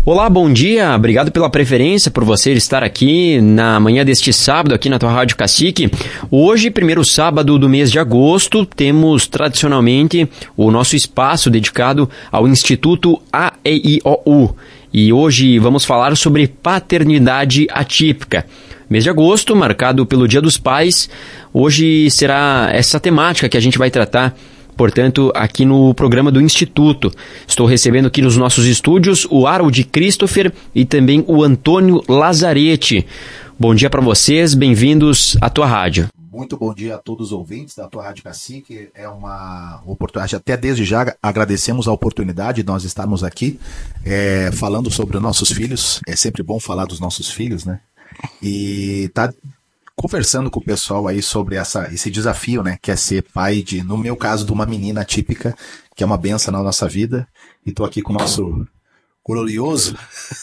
Olá, bom dia, obrigado pela preferência, por você estar aqui na manhã deste sábado, aqui na tua Rádio Cacique. Hoje, primeiro sábado do mês de agosto, temos tradicionalmente o nosso espaço dedicado ao Instituto AEIOU. E hoje vamos falar sobre paternidade atípica. Mês de agosto, marcado pelo Dia dos Pais, hoje será essa temática que a gente vai tratar, portanto, aqui no programa do Instituto. Estou recebendo aqui nos nossos estúdios o Harold Christopher e também o Antônio Lazarete. Bom dia para vocês, bem-vindos à tua rádio. Muito bom dia a todos os ouvintes da tua Rádio Cacique. É uma oportunidade, até desde já agradecemos a oportunidade de nós estarmos aqui falando sobre os nossos filhos. É sempre bom falar dos nossos filhos, né? E tá conversando com o pessoal aí sobre esse desafio, né, que é ser pai no meu caso, de uma menina atípica, que é uma benção na nossa vida. E tô aqui com o nosso glorioso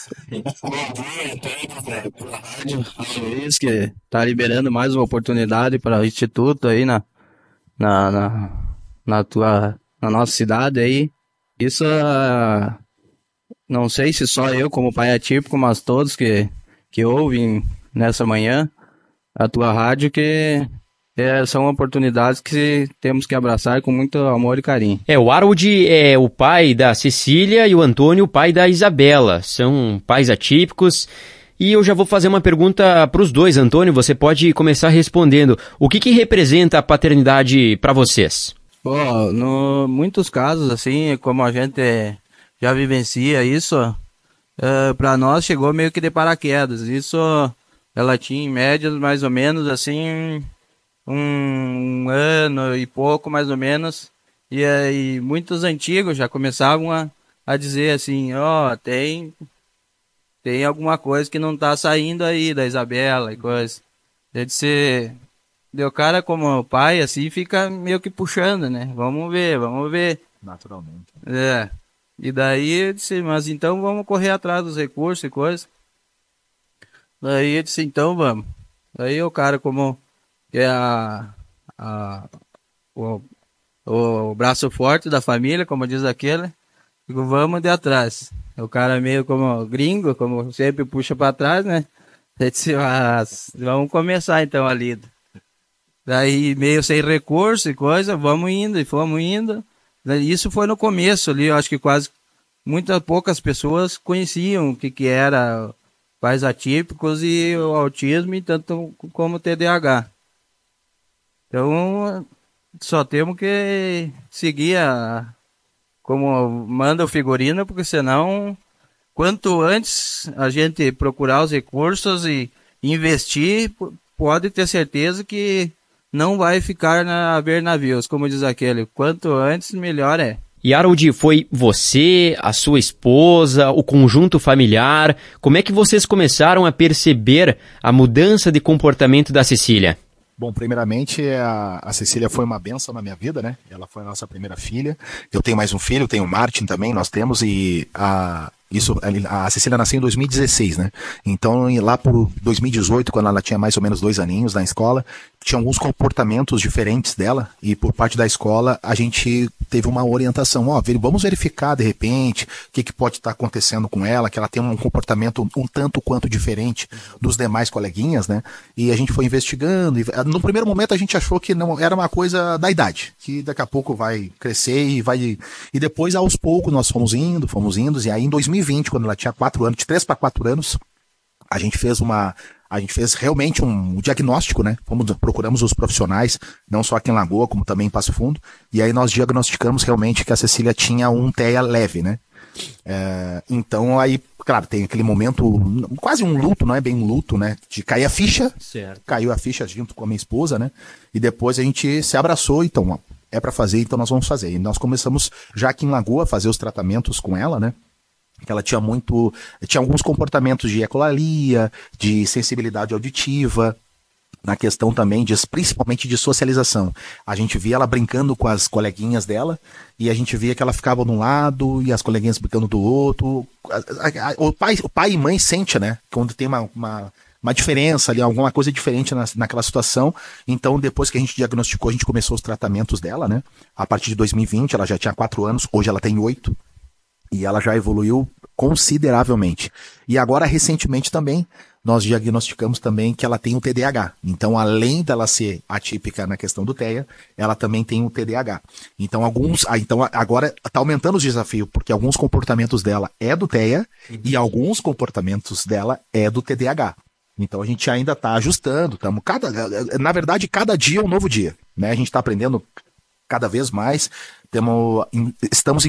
Luiz, que tá liberando mais uma oportunidade para o Instituto aí na nossa cidade aí. Isso, não sei se só eu como pai atípico, mas todos que ouvem nessa manhã a tua rádio, que são oportunidades que temos que abraçar com muito amor e carinho. O Harold é o pai da Cecília e o Antônio o pai da Isabela. São pais atípicos. E eu já vou fazer uma pergunta para os dois. Antônio, você pode começar respondendo. O que representa a paternidade para vocês? Bom, no muitos casos, assim, como a gente já vivencia isso, para nós chegou meio que de paraquedas. Isso, ela tinha em média mais ou menos assim um ano e pouco mais ou menos, e aí muitos antigos já começavam a dizer assim, tem alguma coisa que não tá saindo aí da Isabela e coisa. Deu cara como pai assim, fica meio que puxando, né? Vamos ver. naturalmente. E daí eu disse, mas então vamos correr atrás dos recursos e coisa. Daí eu disse, então vamos. Daí o cara, como que é o braço forte da família, como diz aquele, digo, vamos de atrás. O cara meio como gringo, como sempre puxa para trás, né? Eu disse, mas vamos começar então a lida. Daí meio sem recurso e coisa, vamos indo e fomos indo. Isso foi no começo ali, eu acho que poucas pessoas conheciam o que era pais atípicos e o autismo, e tanto como o TDAH. Então, só temos que seguir como manda o figurino, porque senão, quanto antes a gente procurar os recursos e investir, pode ter certeza que não vai ficar a ver navios, como diz aquele. Quanto antes, melhor é. E Harold, foi você, a sua esposa, o conjunto familiar? Como é que vocês começaram a perceber a mudança de comportamento da Cecília? Bom, primeiramente, a Cecília foi uma benção na minha vida, né? Ela foi a nossa primeira filha. Eu tenho mais um filho, tenho o Martin também, nós temos, e a Cecília nasceu em 2016, né? Então, lá por 2018, quando ela tinha mais ou menos 2 aninhos na escola, tinha alguns comportamentos diferentes dela, e por parte da escola a gente teve uma orientação, vamos verificar de repente o que pode estar acontecendo com ela, que ela tem um comportamento um tanto quanto diferente dos demais coleguinhas, né? E a gente foi investigando, e no primeiro momento a gente achou que não era uma coisa da idade, que daqui a pouco vai crescer e depois aos poucos nós fomos indo, e aí em 2020, quando ela tinha 4 anos, de 3 para 4 anos, a gente fez realmente um diagnóstico, né? Procuramos os profissionais, não só aqui em Lagoa, como também em Passo Fundo, e aí nós diagnosticamos realmente que a Cecília tinha um TEA leve, né? Então aí, claro, tem aquele momento, quase um luto, não é bem um luto, né? De cair a ficha, certo. Caiu a ficha junto com a minha esposa, né? E depois a gente se abraçou, então, é para fazer, então nós vamos fazer. E nós começamos, já aqui em Lagoa, a fazer os tratamentos com ela, né? Que ela tinha alguns comportamentos de ecolalia, de sensibilidade auditiva, na questão também, principalmente de socialização. A gente via ela brincando com as coleguinhas dela, e a gente via que ela ficava de um lado, e as coleguinhas brincando do outro. O pai e mãe sente, né? Quando tem uma diferença ali, alguma coisa diferente naquela situação. Então, depois que a gente diagnosticou, a gente começou os tratamentos dela, né? A partir de 2020, ela já tinha 4 anos, hoje ela tem 8. E ela já evoluiu consideravelmente. E agora, recentemente também, nós diagnosticamos também que ela tem o TDAH. Então, além dela ser atípica na questão do TEA, ela também tem o TDAH. Então, agora está aumentando os desafios, porque alguns comportamentos dela é do TEA e alguns comportamentos dela é do TDAH. Então, a gente ainda está ajustando. Na verdade, cada dia é um novo dia, né? A gente está aprendendo cada vez mais. Estamos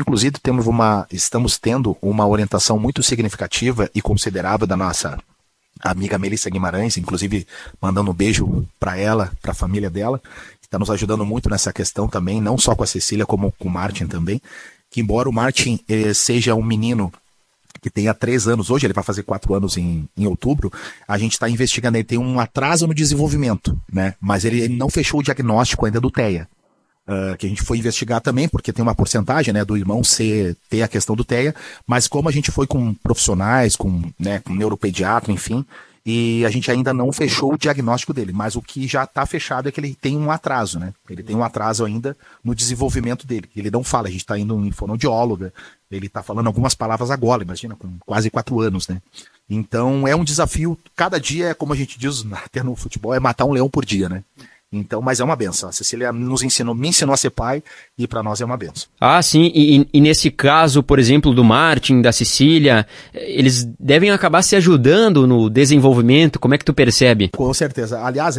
tendo uma orientação muito significativa e considerável da nossa amiga Melissa Guimarães, inclusive mandando um beijo para ela, para a família dela, que está nos ajudando muito nessa questão também, não só com a Cecília, como com o Martin também, que embora o Martin seja um menino que tenha 3 anos, hoje ele vai fazer 4 anos em outubro, a gente está investigando, ele tem um atraso no desenvolvimento, né? Mas ele não fechou o diagnóstico ainda do TEA. Que a gente foi investigar também, porque tem uma porcentagem, né, do irmão ter a questão do TEA, mas como a gente foi com profissionais, com neuropediatra, enfim, e a gente ainda não fechou o diagnóstico dele, mas o que já está fechado é que ele tem um atraso, né? Ele tem um atraso ainda no desenvolvimento dele. Ele não fala, a gente está indo em fonoaudióloga, ele está falando algumas palavras agora, imagina, com quase 4 anos, né? Então é um desafio, cada dia é como a gente diz até no futebol, é matar um leão por dia, né? Então, mas é uma benção. A Cecília me ensinou a ser pai e para nós é uma benção. Ah, sim. E nesse caso, por exemplo, do Martin, da Cecília, eles devem acabar se ajudando no desenvolvimento. Como é que tu percebe? Com certeza. Aliás, é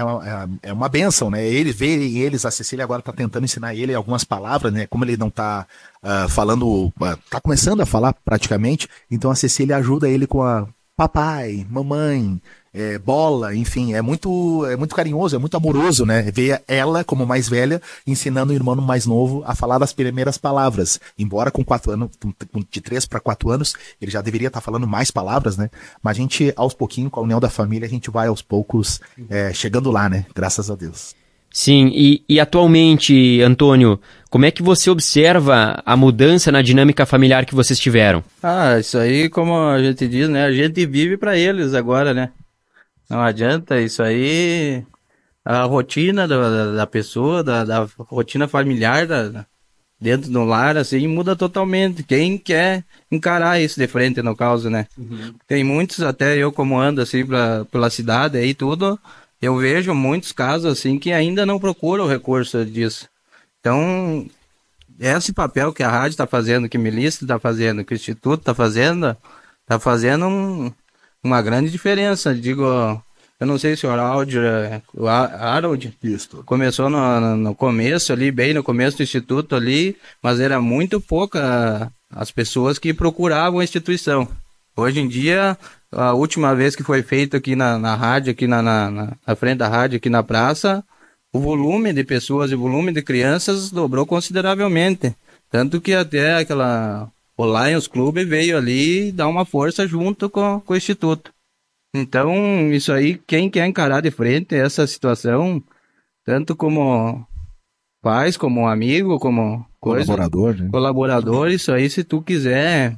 uma benção, né? Eles, a Cecília agora está tentando ensinar ele algumas palavras, né? Como ele não está falando, está começando a falar praticamente, então a Cecília ajuda ele com a papai, mamãe, bola, enfim, é muito carinhoso, é muito amoroso, né? Ver ela, como mais velha, ensinando o irmão mais novo a falar das primeiras palavras. Embora com 4 anos, de 3 para 4 anos, ele já deveria estar falando mais palavras, né? Mas a gente, aos pouquinhos, com a união da família, a gente vai aos poucos chegando lá, né? Graças a Deus. Sim, e atualmente, Antônio, como é que você observa a mudança na dinâmica familiar que vocês tiveram? Isso aí, como a gente diz, né? A gente vive para eles agora, né? Não adianta, isso aí, a rotina da pessoa, da rotina familiar, dentro do lar, assim, muda totalmente. Quem quer encarar isso de frente, no caso, né? Uhum. Tem muitos, até eu como ando, assim, pela cidade aí, tudo, eu vejo muitos casos, assim, que ainda não procuram o recurso disso. Então, esse papel que a rádio está fazendo, que a Melissa está fazendo, que o Instituto está fazendo uma grande diferença. Digo, eu não sei se o Harold começou no começo ali, bem no começo do Instituto ali, mas era muito pouca as pessoas que procuravam a instituição. Hoje em dia, a última vez que foi feito aqui na rádio, aqui na frente da rádio, aqui na praça, o volume de pessoas e o volume de crianças dobrou consideravelmente. Tanto que até o Lions Club veio ali dar uma força junto com o Instituto. Então, isso aí, quem quer encarar de frente essa situação, tanto como pais, como amigo, como colaborador, né? Colaborador, isso aí, se tu quiser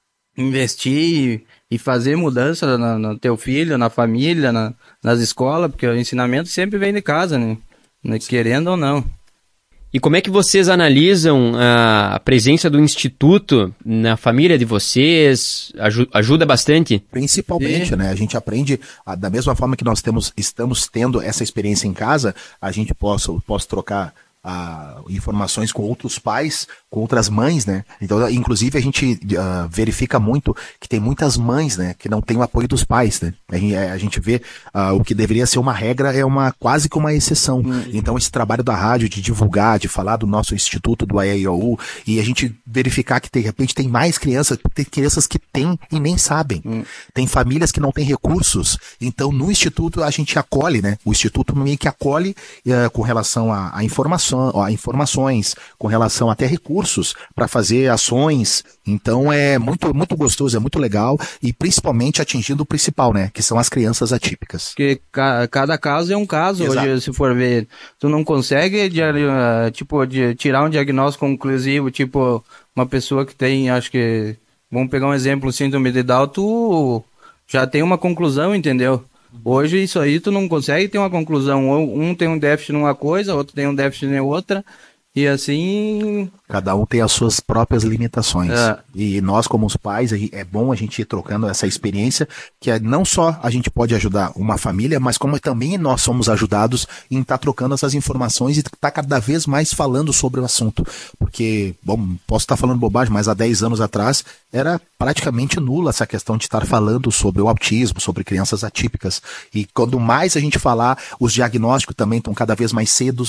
investir e fazer mudança no teu filho, na família, nas escolas, porque o ensinamento sempre vem de casa, né? Querendo ou não. E como é que vocês analisam a presença do Instituto na família de vocês? Ajuda bastante? Principalmente, né? A gente aprende, da mesma forma que nós estamos tendo essa experiência em casa, a gente posso trocar informações com outros pais, com outras mães, né? Então, inclusive, a gente verifica muito que tem muitas mães, né, que não tem o apoio dos pais, né? A gente vê o que deveria ser uma regra é quase que uma exceção. Então, esse trabalho da rádio de divulgar, de falar do nosso instituto, do AEIOU, e a gente verificar que, de repente, tem mais crianças que têm e nem sabem. Tem famílias que não têm recursos. Então, no instituto, a gente acolhe, né? O instituto meio que acolhe com relação a informações, com relação até recursos para fazer ações. Então é muito, muito gostoso, é muito legal e principalmente atingindo o principal, né? Que são as crianças atípicas. Porque cada caso é um caso. Exato. Hoje, se for ver, tu não consegue de tirar um diagnóstico conclusivo, tipo uma pessoa que tem, acho que, vamos pegar um exemplo, síndrome de Down, tu já tem uma conclusão, entendeu? Hoje isso aí tu não consegue ter uma conclusão, um tem um déficit numa coisa, outro tem um déficit em outra, E assim... Cada um tem as suas próprias limitações. E nós, como os pais, é bom a gente ir trocando essa experiência, que não só a gente pode ajudar uma família, mas como também nós somos ajudados em estar trocando essas informações e estar cada vez mais falando sobre o assunto. Porque, bom, posso estar falando bobagem, mas há 10 anos atrás era praticamente nula essa questão de estar falando sobre o autismo, sobre crianças atípicas. E quando mais a gente falar, os diagnósticos também estão cada vez mais cedo.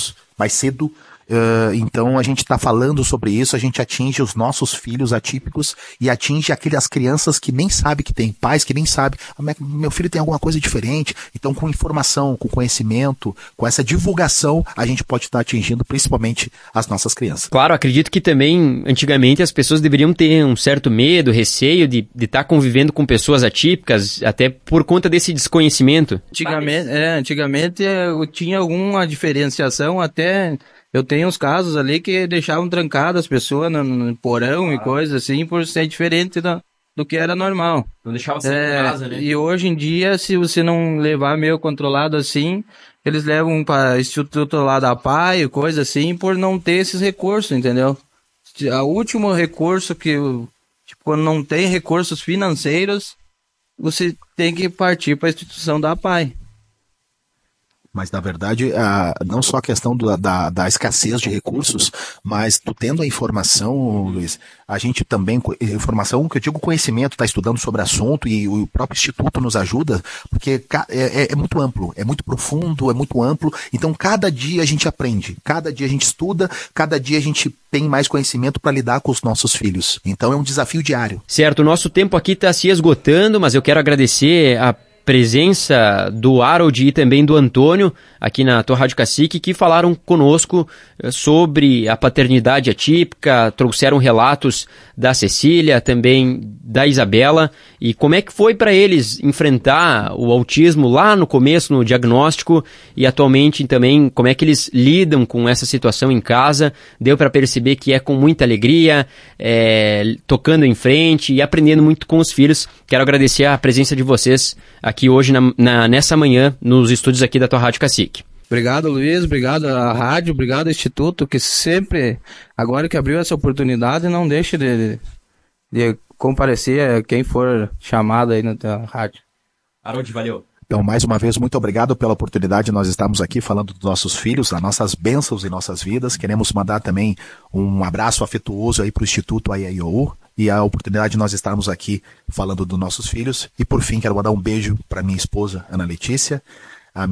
Então a gente está falando sobre isso, a gente atinge os nossos filhos atípicos e atinge aquelas crianças que nem sabem que tem, pais que nem sabem, meu filho tem alguma coisa diferente. Então com informação, com conhecimento, com essa divulgação, a gente pode estar atingindo principalmente as nossas crianças. Claro, acredito que também antigamente as pessoas deveriam ter um certo medo, receio de estar convivendo com pessoas atípicas, até por conta desse desconhecimento. Antigamente eu tinha alguma diferenciação, até... Eu tenho uns casos ali que deixavam trancadas as pessoas no porão e coisas assim, por ser diferente do que era normal. Não deixava sair de casa, né? E hoje em dia, se você não levar meio controlado assim, eles levam para instituto lá da PAI, coisa assim, por não ter esses recursos, entendeu? O último recurso quando não tem recursos financeiros, você tem que partir para a instituição da PAI. Mas, na verdade, não só a questão da escassez de recursos, mas tu tendo a informação, Luiz, a gente também, informação, que eu digo conhecimento, está estudando sobre o assunto e o próprio Instituto nos ajuda, porque é muito amplo, é muito profundo, é muito amplo, então cada dia a gente aprende, cada dia a gente estuda, cada dia a gente tem mais conhecimento para lidar com os nossos filhos. Então é um desafio diário. Certo, o nosso tempo aqui está se esgotando, mas eu quero agradecer a presença do Harold e também do Antônio aqui na tua Rádio Cacique, que falaram conosco sobre a paternidade atípica, trouxeram relatos da Cecília, também da Isabela, e como é que foi para eles enfrentar o autismo lá no começo, no diagnóstico, e atualmente também como é que eles lidam com essa situação em casa. Deu para perceber que é com muita alegria, tocando em frente e aprendendo muito com os filhos. Quero agradecer a presença de vocês aqui hoje, nessa manhã, nos estúdios aqui da tua Rádio Cacique. Obrigado, Luiz, obrigado à rádio, obrigado ao Instituto, que sempre, agora que abriu essa oportunidade, não deixe de comparecer a quem for chamado aí na rádio. Harold, valeu. Então, mais uma vez, muito obrigado pela oportunidade de nós estarmos aqui falando dos nossos filhos, das nossas bênçãos em nossas vidas. Queremos mandar também um abraço afetuoso aí para o Instituto AIAIOU e a oportunidade de nós estarmos aqui falando dos nossos filhos. E por fim, quero mandar um beijo para minha esposa, Ana Letícia, o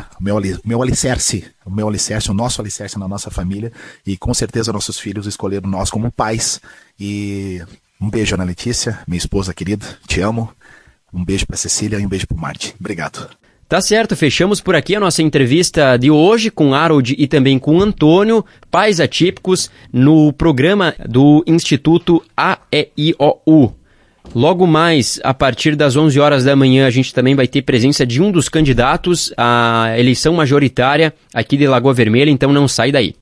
meu alicerce, o nosso alicerce na nossa família, e com certeza nossos filhos escolheram nós como pais. E um beijo, Ana Letícia, minha esposa querida, te amo. Um beijo para Cecília e um beijo para o Martin. Obrigado. Tá certo, fechamos por aqui a nossa entrevista de hoje com Harold e também com Antônio, pais atípicos, no programa do Instituto AEIOU. Logo mais, a partir das 11 horas da manhã, a gente também vai ter presença de um dos candidatos à eleição majoritária aqui de Lagoa Vermelha, então não sai daí.